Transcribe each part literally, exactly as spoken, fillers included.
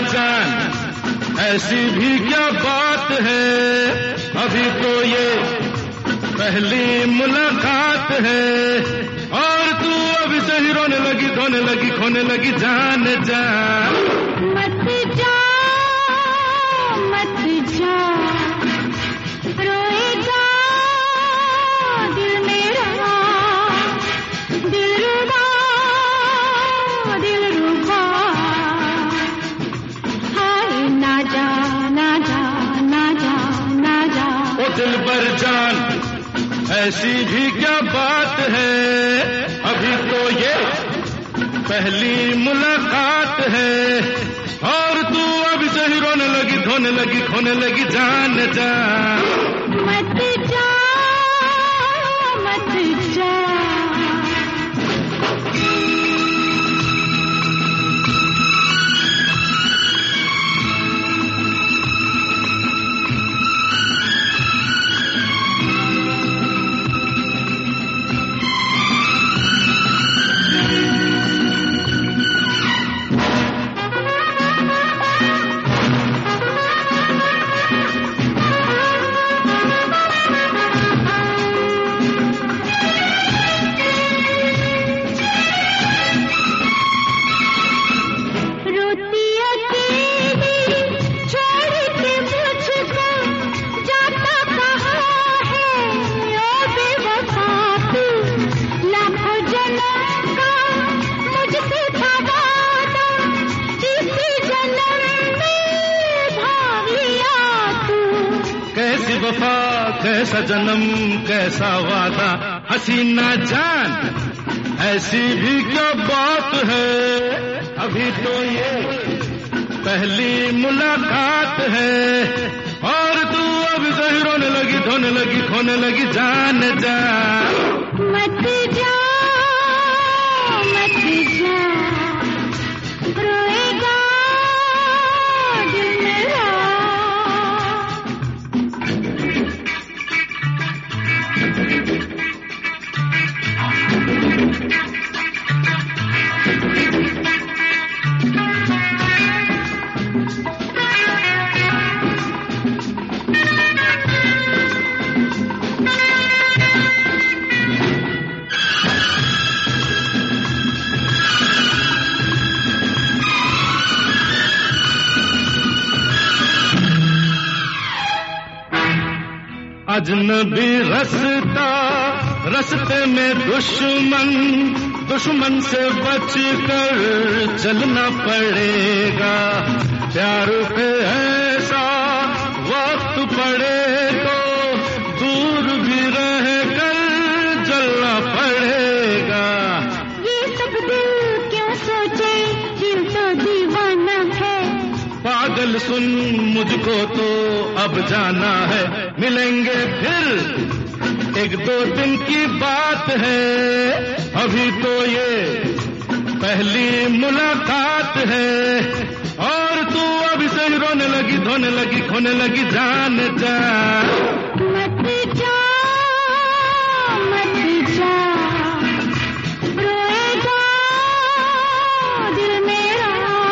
जान ऐसी भी क्या बात है, अभी तो ये पहली मुलाकात है और तू अभी से ही रोने लगी, धोने लगी, खोने लगी जान जान। मत जा मत जा रोएगा दिल मेरा, दिल रुबा दिल रुबा, हाय ना जा ना जा ना जा ना जा। ओ दिल बर जान ऐसी भी क्या बात है, अभी तो ये पहली मुलाकात है और तू अभी से ही रोने लगी, धोने लगी, खोने लगी जान जान। मत जा मत जा। वफा कैसा जन्म कैसा वादा, हसीना जान ऐसी भी क्या बात है, अभी तो ये पहली मुलाकात है और तू अब से ही रोने लगी, धोने लगी, खोने लगी जान जान। मत जा मत जा रोएगा दिल मेरा। अजनबी रास्ता रास्ते में दुश्मन, दुश्मन से बच कर चलना पड़ेगा, प्यार पे ऐसा वक्त पड़े तो दूर भी रह कर चलना पड़ेगा। ये सब दिल क्यों सोचे, दिल तो दीवाना है। पागल सुन मुझको तो अब जाना है, मिलेंगे फिर एक दो दिन की बात है, अभी तो ये पहली मुलाकात है और तू अभी से ही रोने लगी, धोने लगी, खोने लगी जान जान। मत जा मत जा रोएगा दिल मेरा।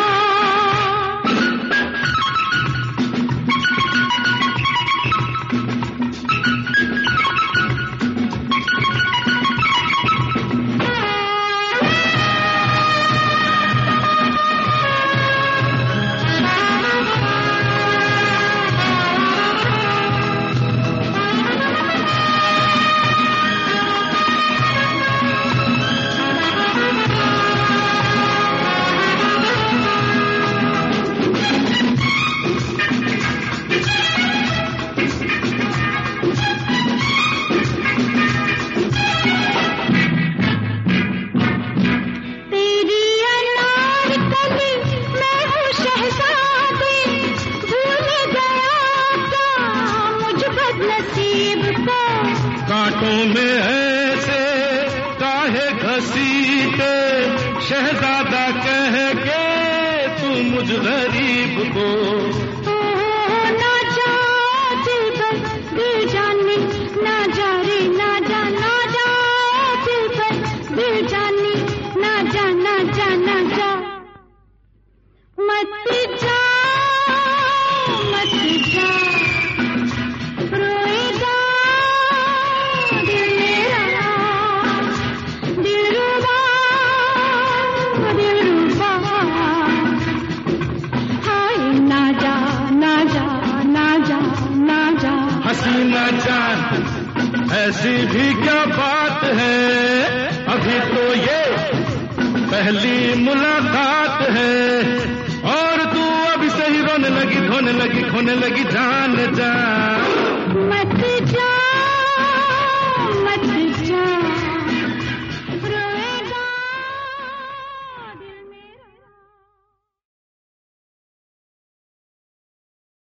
कांटों में ऐसे काहे घसीटे, शहजादा कह के तू मुझ गरीब को। ना जा दिल पर दिल जाने, ना जा रे ना जा, ना जा दिल पर दिल जाने, ना जा ना जा ना जा। मत जा ऐसी भी क्या बात है, अभी तो ये पहली मुलाकात है, और तू अभी से ही रोने लगी, धोने लगी, खोने लगी जान जा। मत